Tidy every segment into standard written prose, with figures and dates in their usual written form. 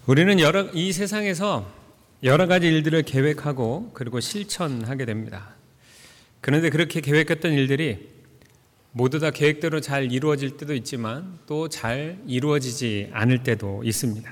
우리는 이 세상에서 여러 가지 일들을 계획하고 그리고 실천하게 됩니다. 그런데 그렇게 계획했던 일들이 모두 다 계획대로 잘 이루어질 때도 있지만 또 잘 이루어지지 않을 때도 있습니다.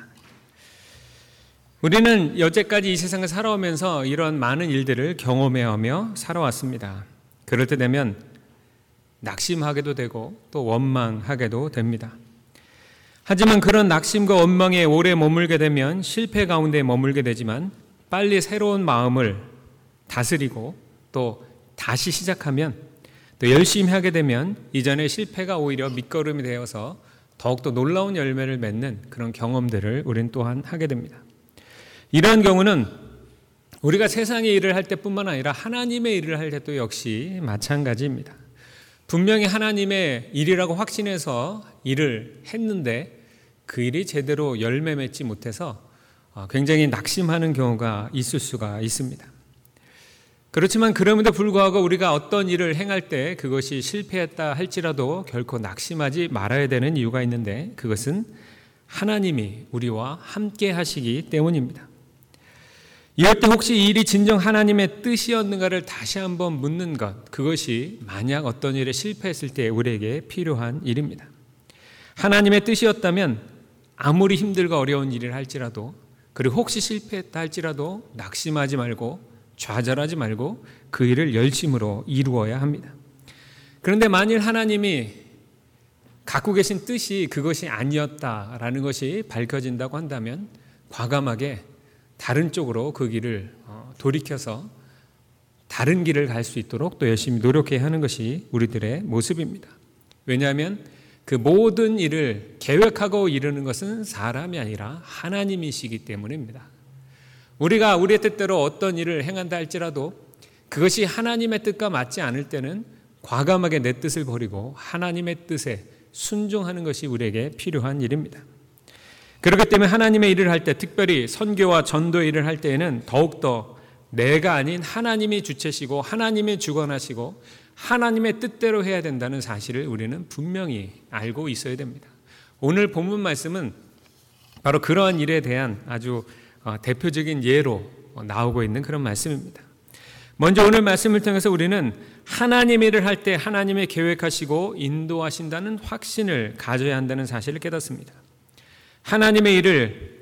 우리는 여태까지 이 세상을 살아오면서 이런 많은 일들을 경험해오며 살아왔습니다. 그럴 때 되면 낙심하게도 되고 또 원망하게도 됩니다. 하지만 그런 낙심과 원망에 오래 머물게 되면 실패 가운데 머물게 되지만 빨리 새로운 마음을 다스리고 또 다시 시작하면 또 열심히 하게 되면 이전의 실패가 오히려 밑거름이 되어서 더욱더 놀라운 열매를 맺는 그런 경험들을 우리는 또한 하게 됩니다. 이러한 경우는 우리가 세상의 일을 할 때뿐만 아니라 하나님의 일을 할 때도 역시 마찬가지입니다. 분명히 하나님의 일이라고 확신해서 일을 했는데 그 일이 제대로 열매 맺지 못해서 굉장히 낙심하는 경우가 있을 수가 있습니다. 그렇지만 그럼에도 불구하고 우리가 어떤 일을 행할 때 그것이 실패했다 할지라도 결코 낙심하지 말아야 되는 이유가 있는데 그것은 하나님이 우리와 함께 하시기 때문입니다. 이럴 때 혹시 이 일이 진정 하나님의 뜻이었는가를 다시 한번 묻는 것, 그것이 만약 어떤 일에 실패했을 때 우리에게 필요한 일입니다. 하나님의 뜻이었다면 아무리 힘들고 어려운 일을 할지라도 그리고 혹시 실패했다 할지라도 낙심하지 말고 좌절하지 말고 그 일을 열심으로 이루어야 합니다. 그런데 만일 하나님이 갖고 계신 뜻이 그것이 아니었다라는 것이 밝혀진다고 한다면 과감하게 다른 쪽으로 그 길을 돌이켜서 다른 길을 갈 수 있도록 또 열심히 노력해야 하는 것이 우리들의 모습입니다. 왜냐하면 그 모든 일을 계획하고 이루는 것은 사람이 아니라 하나님이시기 때문입니다. 우리가 우리의 뜻대로 어떤 일을 행한다 할지라도 그것이 하나님의 뜻과 맞지 않을 때는 과감하게 내 뜻을 버리고 하나님의 뜻에 순종하는 것이 우리에게 필요한 일입니다. 그렇기 때문에 하나님의 일을 할 때, 특별히 선교와 전도의 일을 할 때에는 더욱더 내가 아닌 하나님이 주체시고 하나님이 주관하시고 하나님의 뜻대로 해야 된다는 사실을 우리는 분명히 알고 있어야 됩니다. 오늘 본문 말씀은 바로 그러한 일에 대한 아주 대표적인 예로 나오고 있는 그런 말씀입니다. 먼저 오늘 말씀을 통해서 우리는 하나님 일을 할 때 하나님이 계획하시고 인도하신다는 확신을 가져야 한다는 사실을 깨닫습니다. 하나님의 일을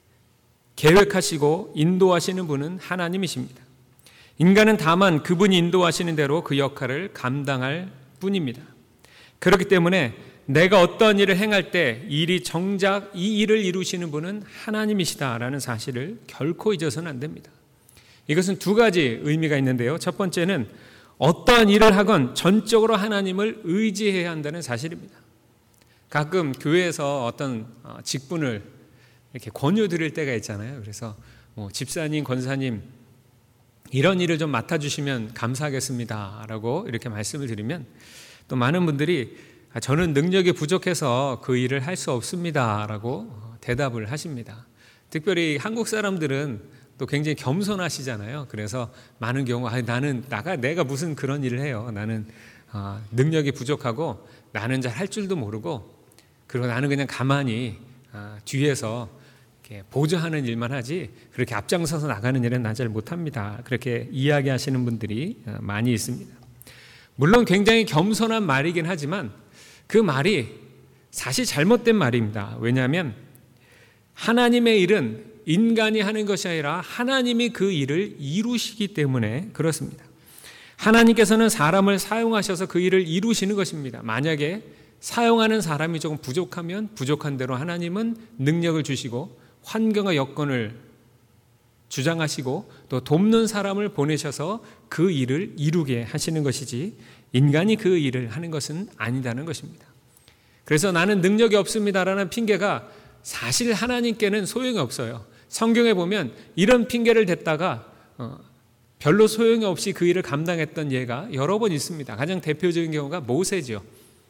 계획하시고 인도하시는 분은 하나님이십니다. 인간은 다만 그분이 인도하시는 대로 그 역할을 감당할 뿐입니다. 그렇기 때문에 내가 어떤 일을 행할 때 일이 정작 이 일을 이루시는 분은 하나님이시다라는 사실을 결코 잊어서는 안 됩니다. 이것은 두 가지 의미가 있는데요. 첫 번째는 어떠한 일을 하건 전적으로 하나님을 의지해야 한다는 사실입니다. 가끔 교회에서 어떤 직분을 이렇게 권유드릴 때가 있잖아요. 그래서 집사님, 권사님 이런 일을 좀 맡아주시면 감사하겠습니다 라고 이렇게 말씀을 드리면 또 많은 분들이 저는 능력이 부족해서 그 일을 할 수 없습니다 라고 대답을 하십니다. 특별히 한국 사람들은 또 굉장히 겸손하시잖아요. 그래서 많은 경우 내가 무슨 그런 일을 해요. 나는 능력이 부족하고 나는 잘 할 줄도 모르고 그리고 나는 그냥 가만히 뒤에서 이렇게 보조하는 일만 하지 그렇게 앞장서서 나가는 일은 난 잘 못합니다. 그렇게 이야기하시는 분들이 많이 있습니다. 물론 굉장히 겸손한 말이긴 하지만 그 말이 사실 잘못된 말입니다. 왜냐하면 하나님의 일은 인간이 하는 것이 아니라 하나님이 그 일을 이루시기 때문에 그렇습니다. 하나님께서는 사람을 사용하셔서 그 일을 이루시는 것입니다. 만약에 사용하는 사람이 조금 부족하면 부족한 대로 하나님은 능력을 주시고 환경과 여건을 주장하시고 또 돕는 사람을 보내셔서 그 일을 이루게 하시는 것이지 인간이 그 일을 하는 것은 아니다는 것입니다. 그래서 나는 능력이 없습니다라는 핑계가 사실 하나님께는 소용이 없어요. 성경에 보면 이런 핑계를 댔다가 별로 소용이 없이 그 일을 감당했던 예가 여러 번 있습니다. 가장 대표적인 경우가 모세죠.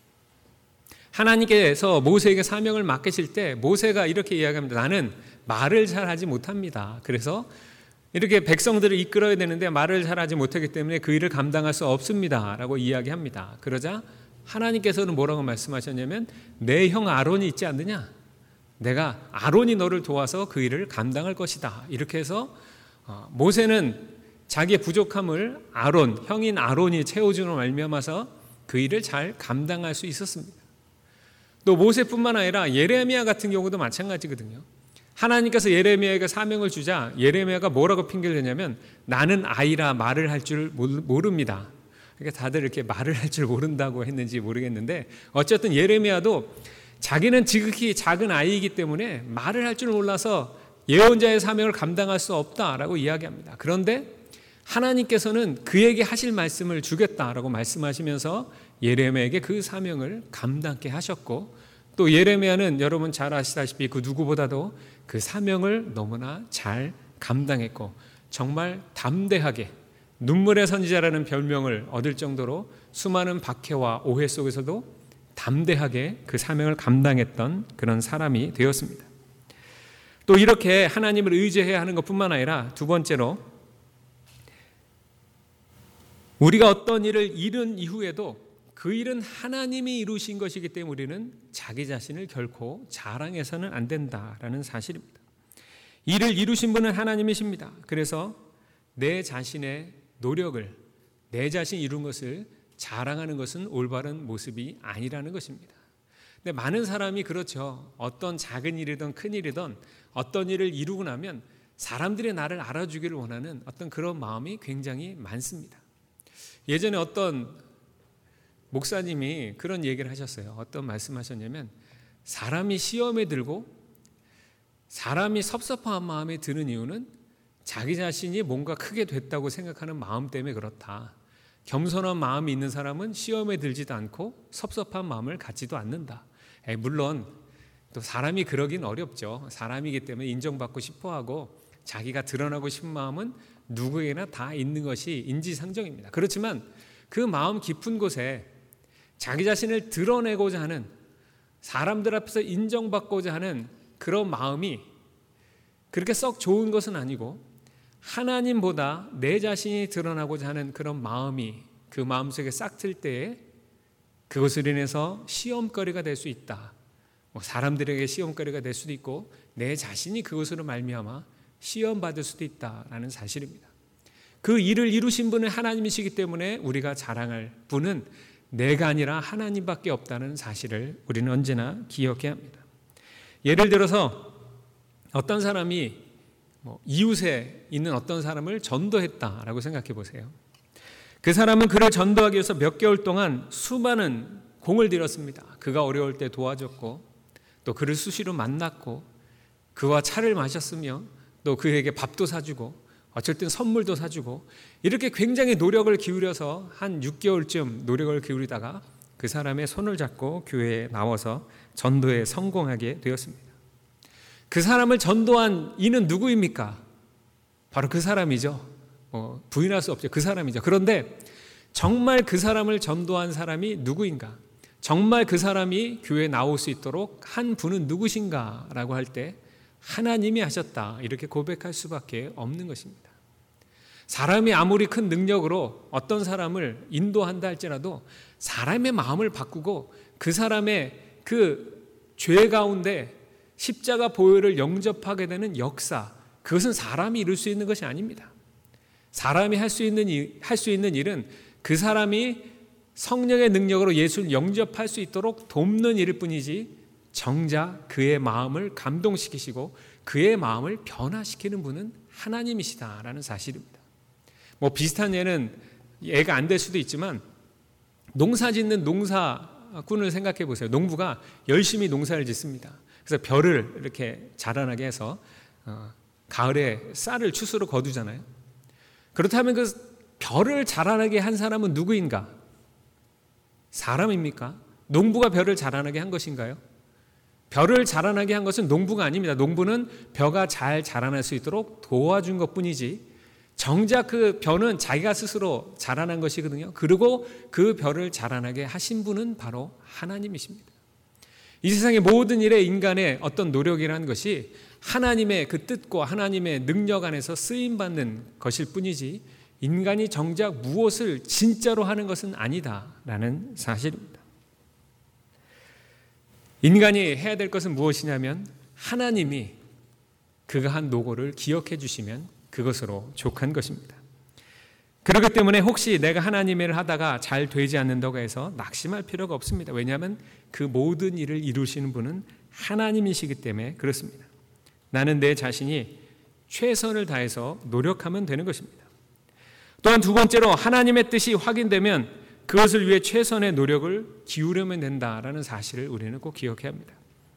하나님께서 모세에게 사명을 맡기실 때 모세가 이렇게 이야기합니다. 나는 말을 잘하지 못합니다. 그래서 이렇게 백성들을 이끌어야 되는데 말을 잘하지 못하기 때문에 그 일을 감당할 수 없습니다 라고 이야기합니다. 그러자 하나님께서는 뭐라고 말씀하셨냐면 내 형 아론이 있지 않느냐? 내가 아론이 너를 도와서 그 일을 감당할 것이다. 이렇게 해서 모세는 자기의 부족함을 형인 아론이 채워주는 말미암아서 그 일을 잘 감당할 수 있었습니다. 또 모세뿐만 아니라 예레미야 같은 경우도 마찬가지거든요. 하나님께서 예레미야에게 사명을 주자 예레미야가 뭐라고 핑계를 대냐면 나는 아이라 말을 할 줄 모릅니다. 그러니까 다들 이렇게 말을 할 줄 모른다고 했는지 모르겠는데 어쨌든 예레미야도 자기는 지극히 작은 아이이기 때문에 말을 할 줄 몰라서 예언자의 사명을 감당할 수 없다라고 이야기합니다. 그런데 하나님께서는 그에게 하실 말씀을 주겠다라고 말씀하시면서 예레미야에게 그 사명을 감당케 하셨고 또 예레미야는 여러분 잘 아시다시피 그 누구보다도 그 사명을 너무나 잘 감당했고 정말 담대하게 눈물의 선지자라는 별명을 얻을 정도로 수많은 박해와 오해 속에서도 담대하게 그 사명을 감당했던 그런 사람이 되었습니다. 또 이렇게 하나님을 의지해야 하는 것뿐만 아니라 두 번째로 우리가 어떤 일을 이룬 이후에도 그 일은 하나님이 이루신 것이기 때문에 우리는 자기 자신을 결코 자랑해서는 안 된다라는 사실입니다. 일을 이루신 분은 하나님이십니다. 그래서 내 자신의 노력을, 내 자신이 이룬 것을 자랑하는 것은 올바른 모습이 아니라는 것입니다. 근데 많은 사람이 그렇죠. 어떤 작은 일이든 큰 일이든 어떤 일을 이루고 나면 사람들이 나를 알아주기를 원하는 어떤 그런 마음이 굉장히 많습니다. 예전에 어떤 목사님이 그런 얘기를 하셨어요. 어떤 말씀하셨냐면 사람이 시험에 들고 사람이 섭섭한 마음에 드는 이유는 자기 자신이 뭔가 크게 됐다고 생각하는 마음 때문에 그렇다. 겸손한 마음이 있는 사람은 시험에 들지도 않고 섭섭한 마음을 갖지도 않는다. 물론 또 사람이 그러긴 어렵죠. 사람이기 때문에 인정받고 싶어하고 자기가 드러나고 싶은 마음은 누구에게나 다 있는 것이 인지상정입니다. 그렇지만 그 마음 깊은 곳에 자기 자신을 드러내고자 하는 사람들 앞에서 인정받고자 하는 그런 마음이 그렇게 썩 좋은 것은 아니고 하나님보다 내 자신이 드러나고자 하는 그런 마음이 그 마음속에 싹 틀 때에 그것으로 인해서 시험거리가 될 수 있다. 사람들에게 시험거리가 될 수도 있고 내 자신이 그것으로 말미암아 시험받을 수도 있다라는 사실입니다. 그 일을 이루신 분은 하나님이시기 때문에 우리가 자랑할 분은 내가 아니라 하나님밖에 없다는 사실을 우리는 언제나 기억해야 합니다. 예를 들어서 어떤 사람이 이웃에 있는 어떤 사람을 전도했다라고 생각해 보세요. 그 사람은 그를 전도하기 위해서 몇 개월 동안 수많은 공을 들였습니다. 그가 어려울 때 도와줬고 또 그를 수시로 만났고 그와 차를 마셨으며 또 그에게 밥도 사주고 어쩔 땐 선물도 사주고 이렇게 굉장히 노력을 기울여서 한 6개월쯤 노력을 기울이다가 그 사람의 손을 잡고 교회에 나와서 전도에 성공하게 되었습니다. 그 사람을 전도한 이는 누구입니까? 바로 그 사람이죠. 부인할 수 없죠. 그 사람이죠. 그런데 정말 그 사람을 전도한 사람이 누구인가? 정말 그 사람이 교회에 나올 수 있도록 한 분은 누구신가? 라고 할 때 하나님이 하셨다. 이렇게 고백할 수밖에 없는 것입니다. 사람이 아무리 큰 능력으로 어떤 사람을 인도한다 할지라도 사람의 마음을 바꾸고 그 사람의 그 죄 가운데 십자가 보혈을 영접하게 되는 역사, 그것은 사람이 이룰 수 있는 것이 아닙니다. 사람이 할 수 있는 일은 그 사람이 성령의 능력으로 예수를 영접할 수 있도록 돕는 일일 뿐이지 정작 그의 마음을 감동시키시고 그의 마음을 변화시키는 분은 하나님이시다라는 사실입니다. 비슷한 예가 안 될 수도 있지만 농사 짓는 농사꾼을 생각해 보세요. 농부가 열심히 농사를 짓습니다. 그래서 벼를 이렇게 자라나게 해서 가을에 쌀을 추수로 거두잖아요. 그렇다면 그 벼를 자라나게 한 사람은 누구인가? 사람입니까? 농부가 벼를 자라나게 한 것인가요? 벼를 자라나게 한 것은 농부가 아닙니다. 농부는 벼가 잘 자라날 수 있도록 도와준 것뿐이지 정작 그 벼는 자기가 스스로 자라난 것이거든요. 그리고 그 벼를 자라나게 하신 분은 바로 하나님이십니다. 이 세상의 모든 일에 인간의 어떤 노력이라는 것이 하나님의 그 뜻과 하나님의 능력 안에서 쓰임받는 것일 뿐이지 인간이 정작 무엇을 진짜로 하는 것은 아니다라는 사실입니다. 인간이 해야 될 것은 무엇이냐면 하나님이 그가 한 노고를 기억해 주시면 그것으로 족한 것입니다. 그렇기 때문에 혹시 내가 하나님의 일을 하다가 잘 되지 않는다고 해서 낙심할 필요가 없습니다. 왜냐하면 그 모든 일을 이루시는 분은 하나님이시기 때문에 그렇습니다. 나는 내 자신이 최선을 다해서 노력하면 되는 것입니다. 또한 두 번째로 하나님의 뜻이 확인되면 그것을 위해 최선의 노력을 기울이면 된다라는 사실을 우리는 꼭 기억해야 합니다.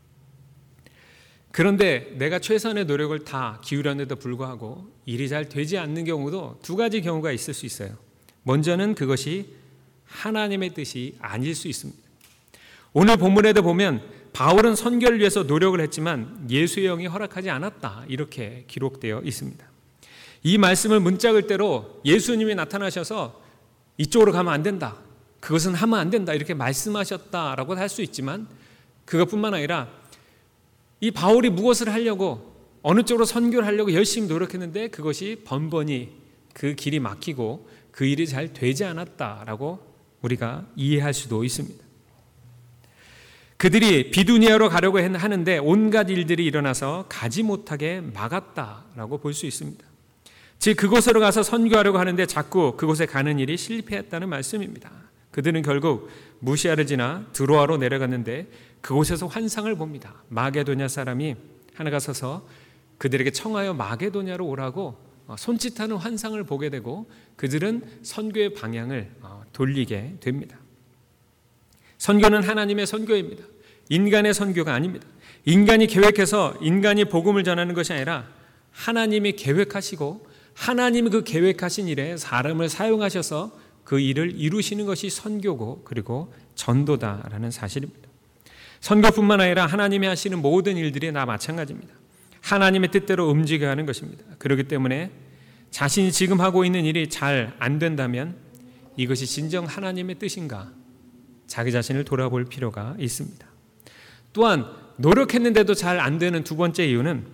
그런데 내가 최선의 노력을 다 기울였는데도 불구하고 일이 잘 되지 않는 경우도 두 가지 경우가 있을 수 있어요. 먼저는 그것이 하나님의 뜻이 아닐 수 있습니다. 오늘 본문에도 보면 바울은 선교를 위해서 노력을 했지만 예수의 영이 허락하지 않았다, 이렇게 기록되어 있습니다. 이 말씀을 문짝을대로 예수님이 나타나셔서 이쪽으로 가면 안 된다, 그것은 하면 안 된다, 이렇게 말씀하셨다라고 할 수 있지만 그것뿐만 아니라 이 바울이 무엇을 하려고 어느 쪽으로 선교를 하려고 열심히 노력했는데 그것이 번번이 그 길이 막히고 그 일이 잘 되지 않았다라고 우리가 이해할 수도 있습니다. 그들이 비두니아로 가려고 하는데 온갖 일들이 일어나서 가지 못하게 막았다라고 볼 수 있습니다. 즉 그곳으로 가서 선교하려고 하는데 자꾸 그곳에 가는 일이 실패했다는 말씀입니다. 그들은 결국 무시아를 지나 드로아로 내려갔는데 그곳에서 환상을 봅니다. 마게도냐 사람이 하나가 서서 그들에게 청하여 마게도냐로 오라고 손짓하는 환상을 보게 되고 그들은 선교의 방향을 돌리게 됩니다. 선교는 하나님의 선교입니다. 인간의 선교가 아닙니다. 인간이 계획해서 인간이 복음을 전하는 것이 아니라 하나님이 계획하시고 하나님이 그 계획하신 일에 사람을 사용하셔서 그 일을 이루시는 것이 선교고 그리고 전도다라는 사실입니다. 선교뿐만 아니라 하나님이 하시는 모든 일들이 다 마찬가지입니다. 하나님의 뜻대로 움직여야 하는 것입니다. 그렇기 때문에 자신이 지금 하고 있는 일이 잘 안 된다면 이것이 진정 하나님의 뜻인가 자기 자신을 돌아볼 필요가 있습니다. 또한 노력했는데도 잘 안 되는 두 번째 이유는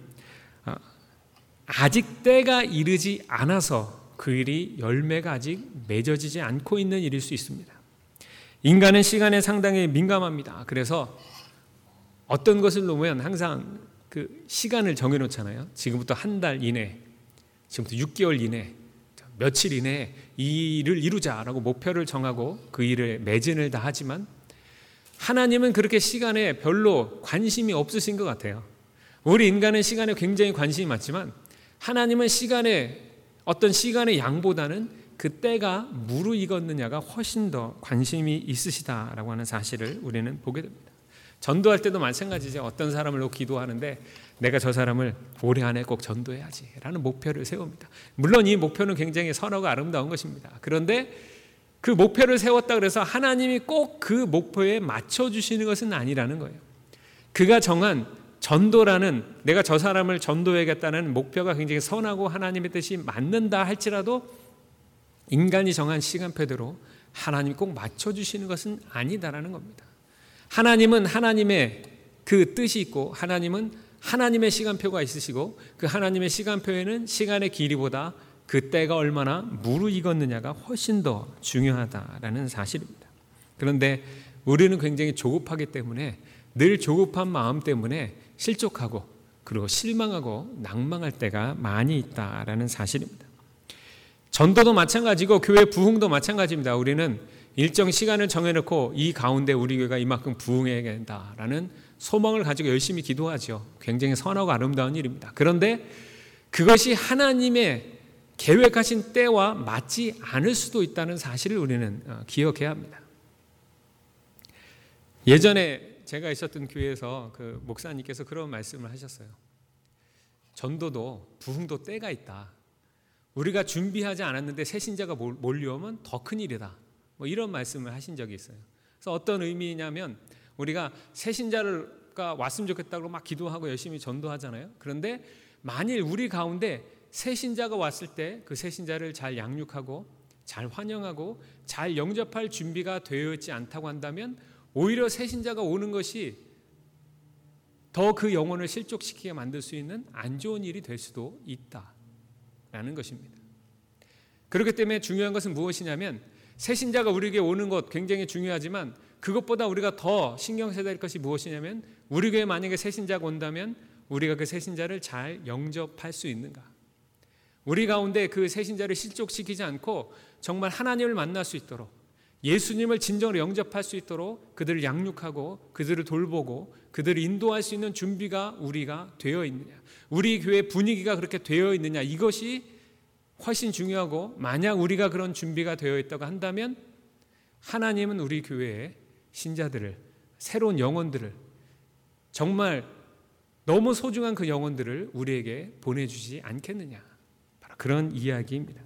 아직 때가 이르지 않아서 그 일이 열매가 아직 맺어지지 않고 있는 일일 수 있습니다. 인간은 시간에 상당히 민감합니다. 그래서 어떤 것을 놓으면 항상 그 시간을 정해놓잖아요. 지금부터 한 달 이내, 지금부터 6개월 이내, 며칠 이내에 이 일을 이루자라고 목표를 정하고 그 일에 매진을 다 하지만 하나님은 그렇게 시간에 별로 관심이 없으신 것 같아요. 우리 인간은 시간에 굉장히 관심이 많지만 하나님은 시간에 어떤 시간의 양보다는 그 때가 무르익었느냐가 훨씬 더 관심이 있으시다라고 하는 사실을 우리는 보게 됩니다. 전도할 때도 마찬가지죠. 어떤 사람을 놓고 기도하는데 내가 저 사람을 올해 안에 꼭 전도해야지 라는 목표를 세웁니다. 물론 이 목표는 굉장히 선하고 아름다운 것입니다. 그런데 그 목표를 세웠다 그래서 하나님이 꼭 그 목표에 맞춰주시는 것은 아니라는 거예요. 그가 정한 전도라는 내가 저 사람을 전도해야겠다는 목표가 굉장히 선하고 하나님의 뜻이 맞는다 할지라도 인간이 정한 시간표대로 하나님이 꼭 맞춰주시는 것은 아니다라는 겁니다. 하나님은 하나님의 그 뜻이 있고 하나님은 하나님의 시간표가 있으시고 그 하나님의 시간표에는 시간의 길이보다 그 때가 얼마나 무르익었느냐가 훨씬 더 중요하다라는 사실입니다. 그런데 우리는 굉장히 조급하기 때문에 늘 조급한 마음 때문에 실족하고 그리고 실망하고 낭망할 때가 많이 있다라는 사실입니다. 전도도 마찬가지고 교회 부흥도 마찬가지입니다. 우리는 일정 시간을 정해놓고 이 가운데 우리 교회가 이만큼 부흥해야 된다라는 소망을 가지고 열심히 기도하죠. 굉장히 선하고 아름다운 일입니다. 그런데 그것이 하나님의 계획하신 때와 맞지 않을 수도 있다는 사실을 우리는 기억해야 합니다. 예전에 제가 있었던 교회에서 그 목사님께서 그런 말씀을 하셨어요. 전도도 부흥도 때가 있다. 우리가 준비하지 않았는데 새 신자가 몰려오면 더 큰일이다. 뭐 이런 말씀을 하신 적이 있어요. 그래서 어떤 의미냐면 우리가 새 신자가 왔으면 좋겠다고 막 기도하고 열심히 전도하잖아요. 그런데 만일 우리 가운데 새 신자가 왔을 때 그 새 신자를 잘 양육하고 잘 환영하고 잘 영접할 준비가 되어 있지 않다고 한다면 오히려 새 신자가 오는 것이 더 그 영혼을 실족시키게 만들 수 있는 안 좋은 일이 될 수도 있다라는 것입니다. 그렇기 때문에 중요한 것은 무엇이냐면 새 신자가 우리에게 오는 것 굉장히 중요하지만 그것보다 우리가 더 신경 써야 될 것이 무엇이냐면 우리 교회에 만약에 새 신자가 온다면 우리가 그 새신자를 잘 영접할 수 있는가? 우리 가운데 그 새신자를 실족시키지 않고 정말 하나님을 만날 수 있도록, 예수님을 진정으로 영접할 수 있도록 그들을 양육하고 그들을 돌보고 그들을 인도할 수 있는 준비가 우리가 되어 있느냐, 우리 교회 분위기가 그렇게 되어 있느냐, 이것이 훨씬 중요하고, 만약 우리가 그런 준비가 되어 있다고 한다면 하나님은 우리 교회의 신자들을, 새로운 영혼들을, 정말 너무 소중한 그 영혼들을 우리에게 보내주지 않겠느냐, 바로 그런 이야기입니다.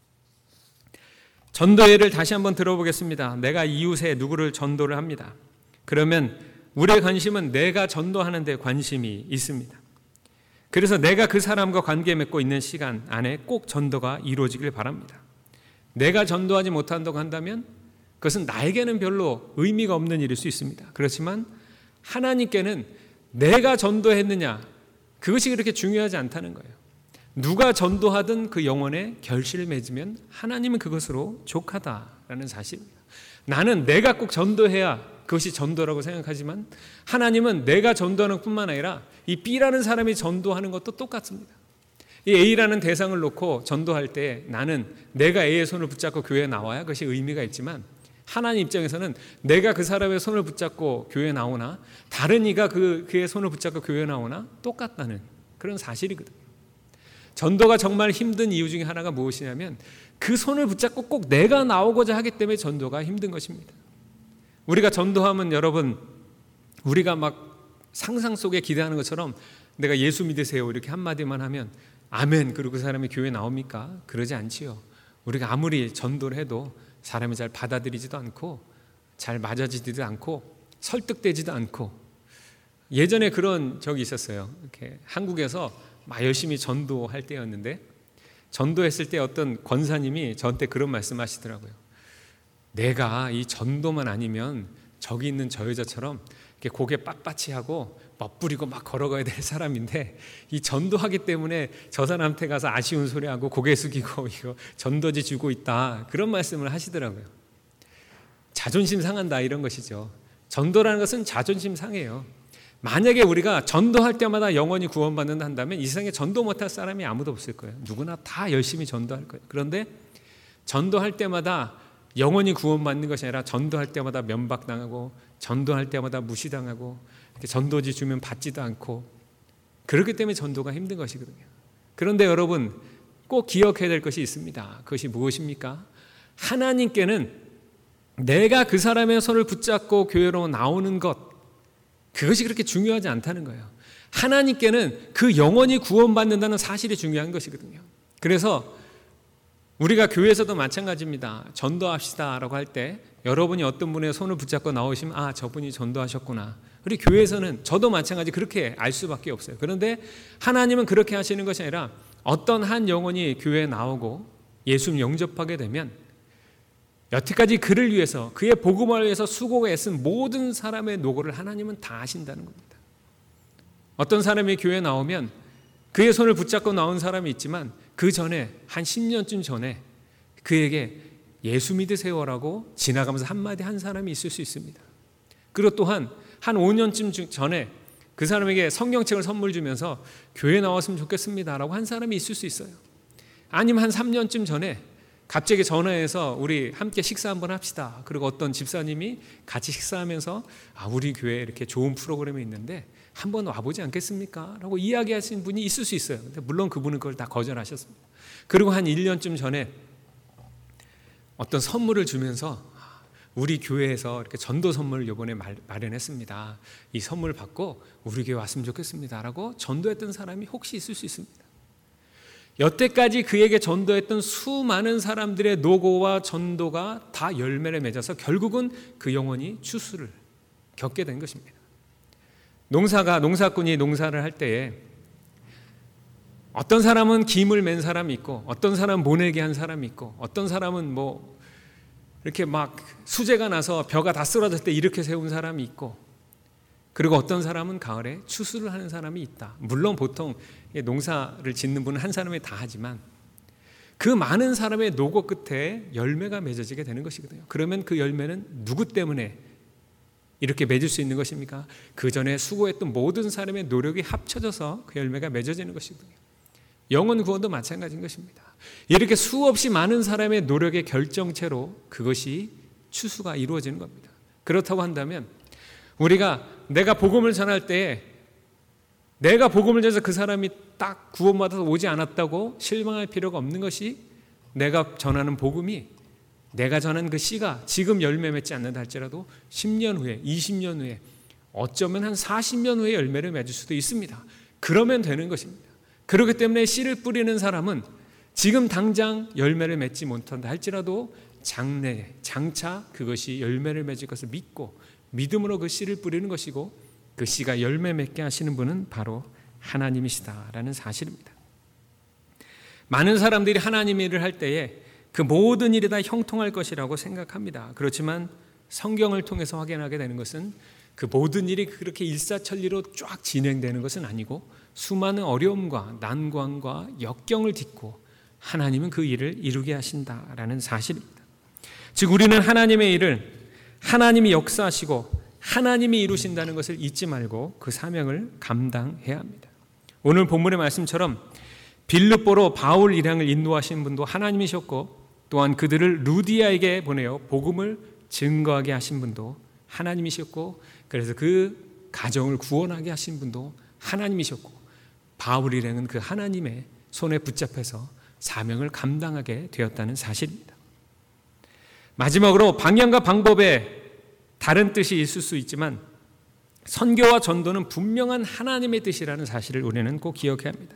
전도회를 다시 한번 들어보겠습니다. 내가 이웃에 누구를 전도를 합니다. 그러면 우리의 관심은 내가 전도하는 데 관심이 있습니다. 그래서 내가 그 사람과 관계 맺고 있는 시간 안에 꼭 전도가 이루어지길 바랍니다. 내가 전도하지 못한다고 한다면 그것은 나에게는 별로 의미가 없는 일일 수 있습니다. 그렇지만 하나님께는 내가 전도했느냐, 그것이 그렇게 중요하지 않다는 거예요. 누가 전도하든 그 영혼에 결실을 맺으면 하나님은 그것으로 족하다라는 사실입니다. 나는 내가 꼭 전도해야 그것이 전도라고 생각하지만 하나님은 내가 전도하는 뿐만 아니라 이 B라는 사람이 전도하는 것도 똑같습니다. 이 A라는 대상을 놓고 전도할 때 나는 내가 A의 손을 붙잡고 교회에 나와야 그것이 의미가 있지만, 하나님 입장에서는 내가 그 사람의 손을 붙잡고 교회에 나오나 다른 이가 그의 손을 붙잡고 교회에 나오나 똑같다는 그런 사실이거든요. 전도가 정말 힘든 이유 중에 하나가 무엇이냐면 그 손을 붙잡고 꼭 내가 나오고자 하기 때문에 전도가 힘든 것입니다. 우리가 전도하면 여러분, 우리가 막 상상 속에 기대하는 것처럼 내가 예수 믿으세요 이렇게 한마디만 하면 아멘 그리고 그 사람이 교회에 나옵니까? 그러지 않지요. 우리가 아무리 전도를 해도 사람이 잘 받아들이지도 않고 잘 맞아지지도 않고 설득되지도 않고, 예전에 그런 적이 있었어요. 이렇게 한국에서 막 열심히 전도할 때였는데, 전도했을 때 어떤 권사님이 저한테 그런 말씀하시더라고요. 내가 이 전도만 아니면 저기 있는 저 여자처럼 이렇게 고개 빳빳이 하고 멋부리고 막 걸어가야 될 사람인데, 이 전도하기 때문에 저 사람한테 가서 아쉬운 소리하고 고개 숙이고 이거 전도지 주고 있다, 그런 말씀을 하시더라고요. 자존심 상한다, 이런 것이죠. 전도라는 것은 자존심 상해요. 만약에 우리가 전도할 때마다 영원히 구원받는다 한다면 이 세상에 전도 못할 사람이 아무도 없을 거예요. 누구나 다 열심히 전도할 거예요. 그런데 전도할 때마다 영원히 구원받는 것이 아니라 전도할 때마다 면박당하고 전도할 때마다 무시당하고 전도지 주면 받지도 않고, 그렇기 때문에 전도가 힘든 것이거든요. 그런데 여러분 꼭 기억해야 될 것이 있습니다. 그것이 무엇입니까? 하나님께는 내가 그 사람의 손을 붙잡고 교회로 나오는 것, 그것이 그렇게 중요하지 않다는 거예요. 하나님께는 그 영혼이 구원받는다는 사실이 중요한 것이거든요. 그래서 우리가 교회에서도 마찬가지입니다. 전도합시다 라고 할 때 여러분이 어떤 분의 손을 붙잡고 나오시면 아, 저분이 전도하셨구나. 우리 교회에서는 저도 마찬가지 그렇게 알 수밖에 없어요. 그런데 하나님은 그렇게 하시는 것이 아니라 어떤 한 영혼이 교회에 나오고 예수님 영접하게 되면 여태까지 그를 위해서, 그의 복음을 위해서 수고가 애쓴 모든 사람의 노고를 하나님은 다 아신다는 겁니다. 어떤 사람이 교회에 나오면 그의 손을 붙잡고 나온 사람이 있지만 그 전에 한 10년쯤 전에 그에게 예수 믿으세요라고 지나가면서 한마디 한 사람이 있을 수 있습니다. 그리고 또한 한 5년쯤 전에 그 사람에게 성경책을 선물 주면서 교회에 나왔으면 좋겠습니다라고 한 사람이 있을 수 있어요. 아니면 한 3년쯤 전에 갑자기 전화해서 우리 함께 식사 한번 합시다. 그리고 어떤 집사님이 같이 식사하면서 아, 우리 교회에 이렇게 좋은 프로그램이 있는데 한번 와보지 않겠습니까? 라고 이야기하신 분이 있을 수 있어요. 근데 물론 그분은 그걸 다 거절하셨습니다. 그리고 한 1년쯤 전에 어떤 선물을 주면서 우리 교회에서 이렇게 전도 선물을 이번에 마련했습니다. 이 선물 받고 우리 교회 왔으면 좋겠습니다. 라고 전도했던 사람이 혹시 있을 수 있습니다. 여태까지 그에게 전도했던 수많은 사람들의 노고와 전도가 다 열매를 맺어서 결국은 그 영혼이 추수를 겪게 된 것입니다. 농사꾼이 농사를 할 때에 어떤 사람은 김을 맨 사람이 있고 어떤 사람은 모내기 한 사람이 있고 어떤 사람은 뭐 이렇게 막 수재가 나서 벼가 다 쓰러졌을 때 이렇게 세운 사람이 있고, 그리고 어떤 사람은 가을에 추수를 하는 사람이 있다. 물론 보통 농사를 짓는 분은 한 사람이 다 하지만 그 많은 사람의 노고 끝에 열매가 맺어지게 되는 것이거든요. 그러면 그 열매는 누구 때문에 이렇게 맺을 수 있는 것입니까? 그 전에 수고했던 모든 사람의 노력이 합쳐져서 그 열매가 맺어지는 것이거든요. 영혼 구원도 마찬가지인 것입니다. 이렇게 수없이 많은 사람의 노력의 결정체로 그것이 추수가 이루어지는 겁니다. 그렇다고 한다면 우리가 내가 복음을 전할 때에 내가 복음을 전해서 그 사람이 딱 구원받아서 오지 않았다고 실망할 필요가 없는 것이, 내가 전하는 복음이, 내가 전한 그 씨가 지금 열매 맺지 않는다 할지라도 10년 후에, 20년 후에, 어쩌면 한 40년 후에 열매를 맺을 수도 있습니다. 그러면 되는 것입니다. 그렇기 때문에 씨를 뿌리는 사람은 지금 당장 열매를 맺지 못한다 할지라도 장래에, 장차 그것이 열매를 맺을 것을 믿고 믿음으로 그 씨를 뿌리는 것이고, 그 씨가 열매 맺게 하시는 분은 바로 하나님이시다라는 사실입니다. 많은 사람들이 하나님 일을 할 때에 그 모든 일이 다 형통할 것이라고 생각합니다. 그렇지만 성경을 통해서 확인하게 되는 것은 그 모든 일이 그렇게 일사천리로 쫙 진행되는 것은 아니고 수많은 어려움과 난관과 역경을 딛고 하나님은 그 일을 이루게 하신다라는 사실입니다. 즉 우리는 하나님의 일을 하나님이 역사하시고 하나님이 이루신다는 것을 잊지 말고 그 사명을 감당해야 합니다. 오늘 본문의 말씀처럼 빌립보로 바울 일행을 인도하신 분도 하나님이셨고, 또한 그들을 루디아에게 보내어 복음을 증거하게 하신 분도 하나님이셨고, 그래서 그 가정을 구원하게 하신 분도 하나님이셨고, 바울 일행은 그 하나님의 손에 붙잡혀서 사명을 감당하게 되었다는 사실입니다. 마지막으로 방향과 방법에 다른 뜻이 있을 수 있지만 선교와 전도는 분명한 하나님의 뜻이라는 사실을 우리는 꼭 기억해야 합니다.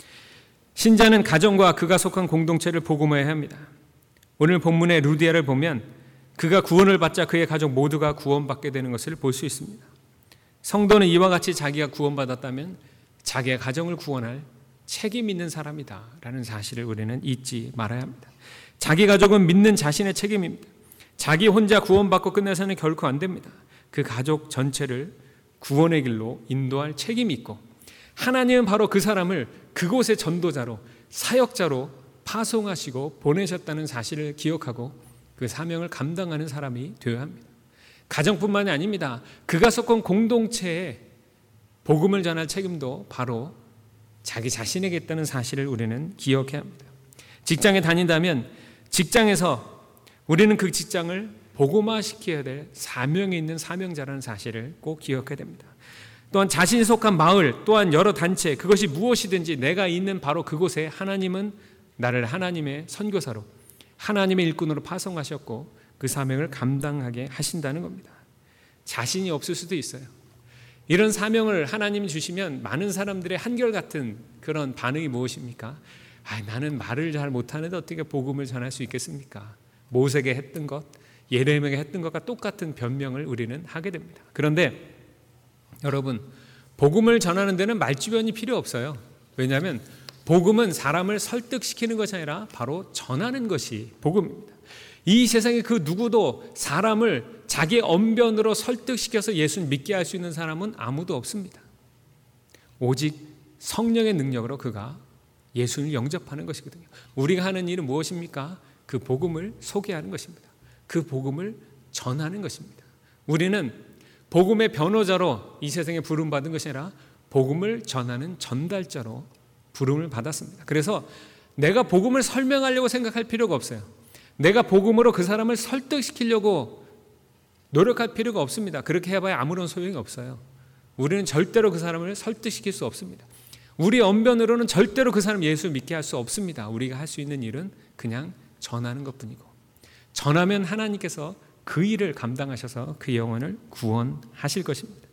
신자는 가정과 그가 속한 공동체를 복음화해야 합니다. 오늘 본문의 루디아를 보면 그가 구원을 받자 그의 가족 모두가 구원받게 되는 것을 볼 수 있습니다. 성도는 이와 같이 자기가 구원받았다면 자기의 가정을 구원할 책임 있는 사람이다 라는 사실을 우리는 잊지 말아야 합니다. 자기 가족은 믿는 자신의 책임입니다. 자기 혼자 구원받고 끝내서는 결코 안 됩니다. 그 가족 전체를 구원의 길로 인도할 책임이 있고, 하나님은 바로 그 사람을 그곳의 전도자로, 사역자로 파송하시고 보내셨다는 사실을 기억하고 그 사명을 감당하는 사람이 되어야 합니다. 가정뿐만이 아닙니다. 그가 속한 공동체에 복음을 전할 책임도 바로 자기 자신에게 있다는 사실을 우리는 기억해야 합니다. 직장에 다닌다면 직장에서 우리는 그 직장을 복음화시켜야 될 사명이 있는 사명자라는 사실을 꼭 기억해야 됩니다. 또한 자신이 속한 마을, 또한 여러 단체, 그것이 무엇이든지 내가 있는 바로 그곳에 하나님은 나를 하나님의 선교사로, 하나님의 일꾼으로 파송하셨고 그 사명을 감당하게 하신다는 겁니다. 자신이 없을 수도 있어요. 이런 사명을 하나님이 주시면 많은 사람들의 한결같은 그런 반응이 무엇입니까? 나는 말을 잘 못하는데 어떻게 복음을 전할 수 있겠습니까? 모세에게 했던 것, 예레미야에게 했던 것과 똑같은 변명을 우리는 하게 됩니다. 그런데 여러분, 복음을 전하는 데는 말주변이 필요 없어요. 왜냐하면 복음은 사람을 설득시키는 것이 아니라 바로 전하는 것이 복음입니다. 이 세상에 그 누구도 사람을 자기의 언변으로 설득시켜서 예수를 믿게 할 수 있는 사람은 아무도 없습니다. 오직 성령의 능력으로 그가 예수를 영접하는 것이거든요. 우리가 하는 일은 무엇입니까? 그 복음을 소개하는 것입니다. 그 복음을 전하는 것입니다. 우리는 복음의 변호자로 이 세상에 부름받은 것이 아니라 복음을 전하는 전달자로 부름을 받았습니다. 그래서 내가 복음을 설명하려고 생각할 필요가 없어요. 내가 복음으로 그 사람을 설득시키려고 노력할 필요가 없습니다. 그렇게 해봐야 아무런 소용이 없어요. 우리는 절대로 그 사람을 설득시킬 수 없습니다. 우리 언변으로는 절대로 그 사람 예수 믿게 할 수 없습니다. 우리가 할 수 있는 일은 그냥 전하는 것뿐이고, 전하면 하나님께서 그 일을 감당하셔서 그 영혼을 구원하실 것입니다.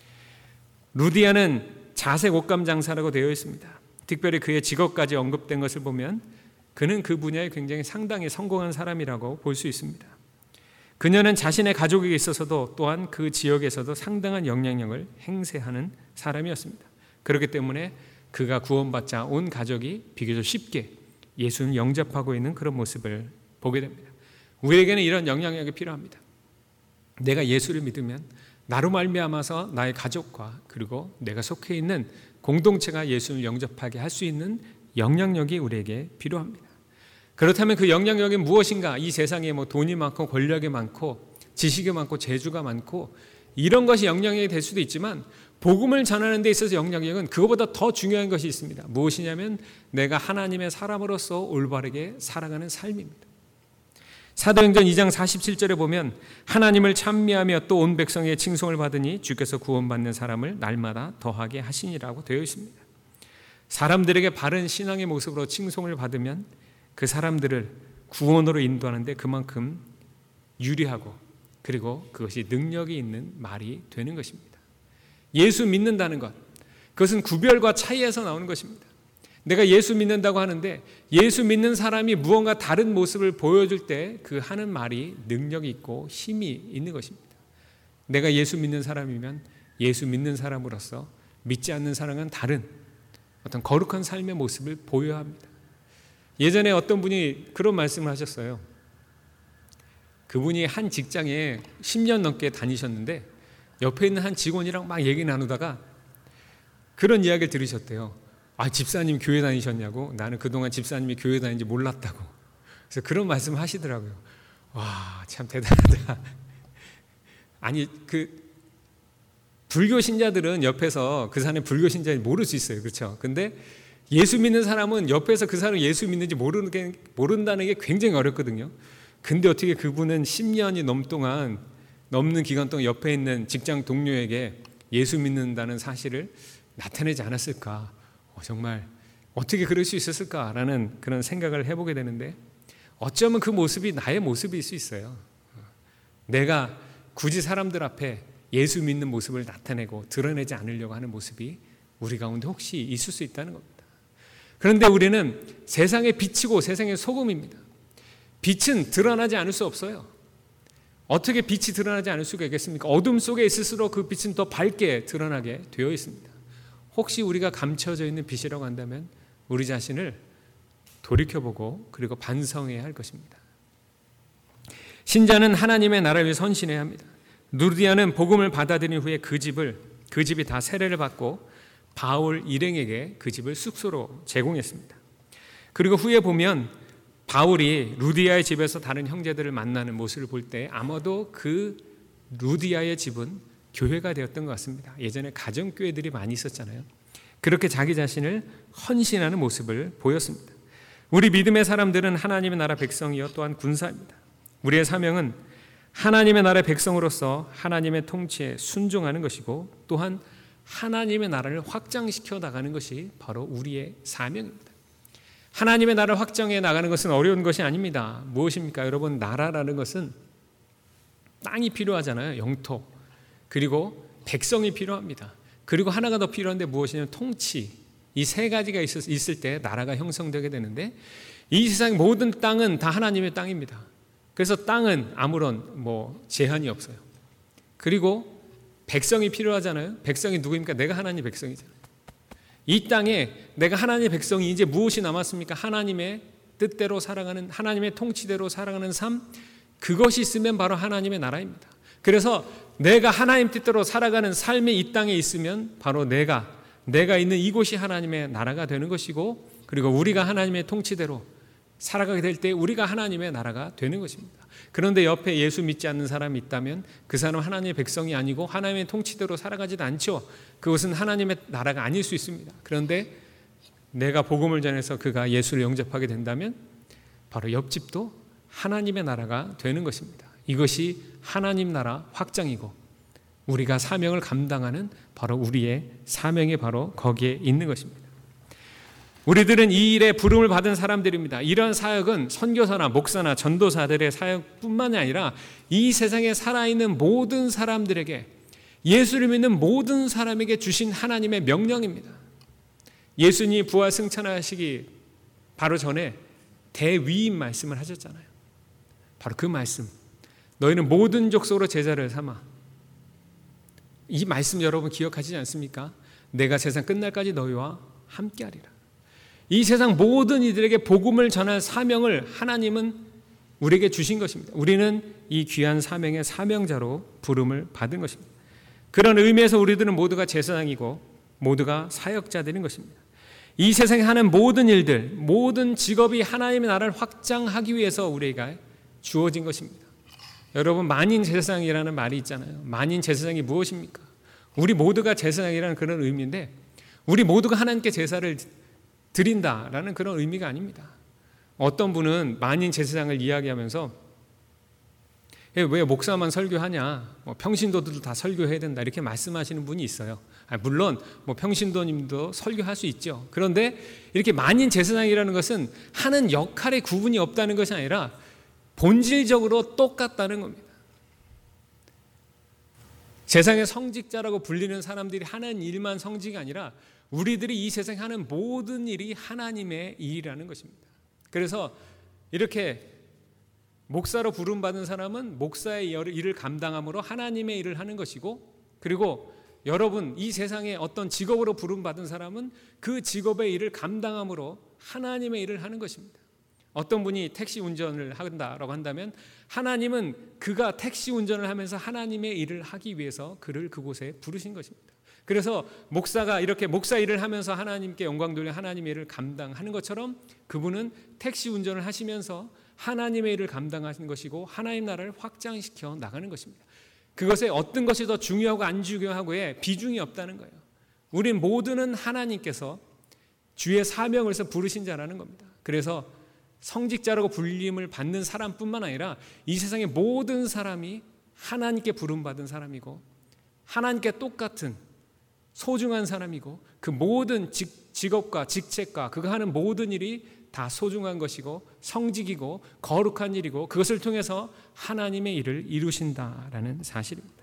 루디아는 자색 옷감 장사라고 되어 있습니다. 특별히 그의 직업까지 언급된 것을 보면 그는 그 분야에 굉장히 상당히 성공한 사람이라고 볼 수 있습니다. 그녀는 자신의 가족에게 있어서도 또한 그 지역에서도 상당한 영향력을 행사하는 사람이었습니다. 그렇기 때문에 그가 구원받자 온 가족이 비교적 쉽게 예수를 영접하고 있는 그런 모습을 보게 됩니다. 우리에게는 이런 영향력이 필요합니다. 내가 예수를 믿으면 나로 말미암아서 나의 가족과 그리고 내가 속해 있는 공동체가 예수를 영접하게 할 수 있는 영향력이 우리에게 필요합니다. 그렇다면 그 영향력이 무엇인가? 이 세상에 돈이 많고 권력이 많고 지식이 많고 재주가 많고 이런 것이 영향력이 될 수도 있지만 복음을 전하는 데 있어서 영향력은 그것보다 더 중요한 것이 있습니다. 무엇이냐면 내가 하나님의 사람으로서 올바르게 살아가는 삶입니다. 사도행전 2장 47절에 보면 하나님을 찬미하며 또 온 백성의 칭송을 받으니 주께서 구원받는 사람을 날마다 더하게 하시니라고 되어 있습니다. 사람들에게 바른 신앙의 모습으로 칭송을 받으면 그 사람들을 구원으로 인도하는데 그만큼 유리하고 그리고 그것이 능력이 있는 말이 되는 것입니다. 예수 믿는다는 것, 그것은 구별과 차이에서 나오는 것입니다. 내가 예수 믿는다고 하는데 예수 믿는 사람이 무언가 다른 모습을 보여줄 때 그 하는 말이 능력이 있고 힘이 있는 것입니다. 내가 예수 믿는 사람이면 예수 믿는 사람으로서 믿지 않는 사람은 다른 어떤 거룩한 삶의 모습을 보여야 합니다. 예전에 어떤 분이 그런 말씀을 하셨어요. 그분이 한 직장에 10년 넘게 다니셨는데 옆에 있는 한 직원이랑 막 얘기 나누다가 그런 이야기를 들으셨대요. 집사님 교회 다니셨냐고. 나는 그동안 집사님이 교회 다니는지 몰랐다고. 그래서 그런 말씀을 하시더라고요. 와, 참 대단하다. 아니, 불교 신자들은 옆에서 그 사람이 불교 신자인지 모를 수 있어요. 그렇죠? 근데 예수 믿는 사람은 옆에서 그 사람이 예수 믿는지 모른다는 게 굉장히 어렵거든요. 근데 어떻게 그분은 10년이 넘는 기간 동안 옆에 있는 직장 동료에게 예수 믿는다는 사실을 나타내지 않았을까? 정말 어떻게 그럴 수 있었을까라는 그런 생각을 해보게 되는데 어쩌면 그 모습이 나의 모습일 수 있어요. 내가 굳이 사람들 앞에 예수 믿는 모습을 나타내고 드러내지 않으려고 하는 모습이 우리 가운데 혹시 있을 수 있다는 겁니다. 그런데 우리는 세상의 빛이고 세상의 소금입니다. 빛은 드러나지 않을 수 없어요. 어떻게 빛이 드러나지 않을 수가 있겠습니까? 어둠 속에 있을수록 그 빛은 더 밝게 드러나게 되어 있습니다. 혹시 우리가 감춰져 있는 빛이라고 한다면 우리 자신을 돌이켜보고 그리고 반성해야 할 것입니다. 신자는 하나님의 나라를 위해 헌신해야 합니다. 루디아는 복음을 받아들인 후에 그 집이 다 세례를 받고 바울 일행에게 그 집을 숙소로 제공했습니다. 그리고 후에 보면 바울이 루디아의 집에서 다른 형제들을 만나는 모습을 볼 때 아마도 그 루디아의 집은 교회가 되었던 것 같습니다. 예전에 가정교회들이 많이 있었잖아요. 그렇게 자기 자신을 헌신하는 모습을 보였습니다. 우리 믿음의 사람들은 하나님의 나라 백성이요 또한 군사입니다. 우리의 사명은 하나님의 나라의 백성으로서 하나님의 통치에 순종하는 것이고 또한 하나님의 나라를 확장시켜 나가는 것이 바로 우리의 사명입니다. 하나님의 나라를 확장해 나가는 것은 어려운 것이 아닙니다. 무엇입니까? 여러분, 나라라는 것은 땅이 필요하잖아요. 영토. 그리고 백성이 필요합니다. 그리고 하나가 더 필요한데 무엇이냐면 통치. 이 세 가지가 있을 때 나라가 형성되게 되는데 이 세상 모든 땅은 다 하나님의 땅입니다. 그래서 땅은 아무런 제한이 없어요. 그리고 백성이 필요하잖아요. 백성이 누구입니까? 내가 하나님의 백성이잖아요. 이 땅에 내가 하나님의 백성이 이제 무엇이 남았습니까? 하나님의 뜻대로 살아가는, 하나님의 통치대로 살아가는 삶, 그것이 있으면 바로 하나님의 나라입니다. 그래서 내가 하나님 뜻대로 살아가는 삶이 이 땅에 있으면 바로 내가 있는 이곳이 하나님의 나라가 되는 것이고, 그리고 우리가 하나님의 통치대로 살아가게 될 때 우리가 하나님의 나라가 되는 것입니다. 그런데 옆에 예수 믿지 않는 사람이 있다면 그 사람은 하나님의 백성이 아니고 하나님의 통치대로 살아가지도 않죠. 그것은 하나님의 나라가 아닐 수 있습니다. 그런데 내가 복음을 전해서 그가 예수를 영접하게 된다면 바로 옆집도 하나님의 나라가 되는 것입니다. 이것이 하나님 나라 확장이고 우리가 사명을 감당하는 바로 우리의 사명이 바로 거기에 있는 것입니다. 우리들은 이 일에 부름을 받은 사람들입니다. 이런 사역은 선교사나 목사나 전도사들의 사역뿐만이 아니라 이 세상에 살아있는 모든 사람들에게, 예수를 믿는 모든 사람에게 주신 하나님의 명령입니다. 예수님이 부활 승천하시기 바로 전에 대위임 말씀을 하셨잖아요. 바로 그 말씀, 너희는 모든 족속으로 제자를 삼아. 이 말씀 여러분 기억하시지 않습니까? 내가 세상 끝날까지 너희와 함께하리라. 이 세상 모든 이들에게 복음을 전할 사명을 하나님은 우리에게 주신 것입니다. 우리는 이 귀한 사명의 사명자로 부름을 받은 것입니다. 그런 의미에서 우리들은 모두가 제사장이고 모두가 사역자들인 것입니다. 이 세상에 하는 모든 일들, 모든 직업이 하나님의 나라를 확장하기 위해서 우리가 주어진 것입니다. 여러분, 만인 제사장이라는 말이 있잖아요. 만인 제사장이 무엇입니까? 우리 모두가 제사장이라는 그런 의미인데, 우리 모두가 하나님께 제사를 드린다라는 그런 의미가 아닙니다. 어떤 분은 만인 제사장을 이야기하면서 왜 목사만 설교하냐, 평신도들도 다 설교해야 된다, 이렇게 말씀하시는 분이 있어요. 물론 평신도님도 설교할 수 있죠. 그런데 이렇게 만인 제사장이라는 것은 하는 역할의 구분이 없다는 것이 아니라 본질적으로 똑같다는 겁니다. 세상의 성직자라고 불리는 사람들이 하는 일만 성직이 아니라 우리들이 이 세상에 하는 모든 일이 하나님의 일이라는 것입니다. 그래서 이렇게 목사로 부름받은 사람은 목사의 일을 감당함으로 하나님의 일을 하는 것이고, 그리고 여러분, 이 세상에 어떤 직업으로 부름받은 사람은 그 직업의 일을 감당함으로 하나님의 일을 하는 것입니다. 어떤 분이 택시 운전을 한다라고 한다면 하나님은 그가 택시 운전을 하면서 하나님의 일을 하기 위해서 그를 그곳에 부르신 것입니다. 그래서 목사가 이렇게 목사 일을 하면서 하나님께 영광 돌려 하나님의 일을 감당하는 것처럼 그분은 택시 운전을 하시면서 하나님의 일을 감당하시는 것이고 하나님 나라를 확장시켜 나가는 것입니다. 그것에 어떤 것이 더 중요하고 안 중요하고에 비중이 없다는 거예요. 우린 모두는 하나님께서 주의 사명을 해서 부르신 자라는 겁니다. 그래서 성직자라고 불림을 받는 사람뿐만 아니라 이 세상의 모든 사람이 하나님께 부름받은 사람이고 하나님께 똑같은 소중한 사람이고 그 모든 직업과 직책과 그가 하는 모든 일이 다 소중한 것이고 성직이고 거룩한 일이고 그것을 통해서 하나님의 일을 이루신다라는 사실입니다.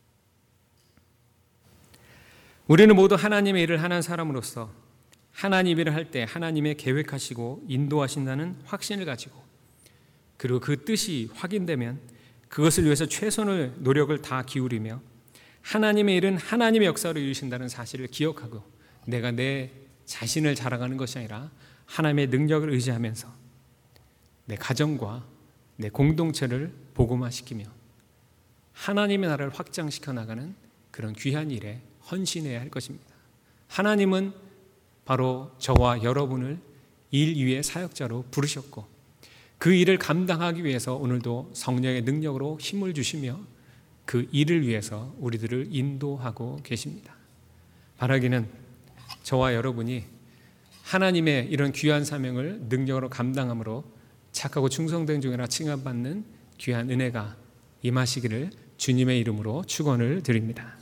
우리는 모두 하나님의 일을 하는 사람으로서 하나님 일을 할 때 하나님의 계획하시고 인도하신다는 확신을 가지고, 그리고 그 뜻이 확인되면 그것을 위해서 최선의 노력을 다 기울이며 하나님의 일은 하나님의 역사로 이루신다는 사실을 기억하고 내가 내 자신을 자랑하는 것이 아니라 하나님의 능력을 의지하면서 내 가정과 내 공동체를 복음화시키며 하나님의 나라를 확장시켜 나가는 그런 귀한 일에 헌신해야 할 것입니다. 하나님은 바로 저와 여러분을 일 위의 사역자로 부르셨고 그 일을 감당하기 위해서 오늘도 성령의 능력으로 힘을 주시며 그 일을 위해서 우리들을 인도하고 계십니다. 바라기는 저와 여러분이 하나님의 이런 귀한 사명을 능력으로 감당함으로 착하고 충성된 종이라 칭함받는 귀한 은혜가 임하시기를 주님의 이름으로 축원을 드립니다.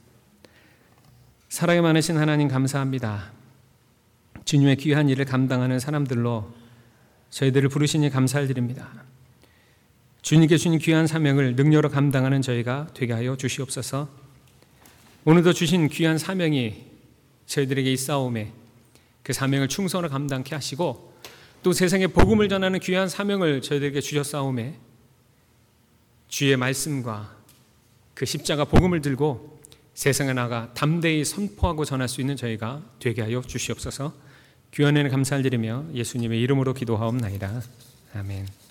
사랑이 많으신 하나님 감사합니다. 주님의 귀한 일을 감당하는 사람들로 저희들을 부르시니 감사를 드립니다. 주님께 주신 귀한 사명을 능력으로 감당하는 저희가 되게 하여 주시옵소서. 오늘도 주신 귀한 사명이 저희들에게 있사오매 그 사명을 충성으로 감당케 하시고 또 세상에 복음을 전하는 귀한 사명을 저희들에게 주셨사오매 주의 말씀과 그 십자가 복음을 들고 세상에 나가 담대히 선포하고 전할 수 있는 저희가 되게 하여 주시옵소서. 귀한 은혜 감사를 드리며 예수님의 이름으로 기도하옵나이다. 아멘.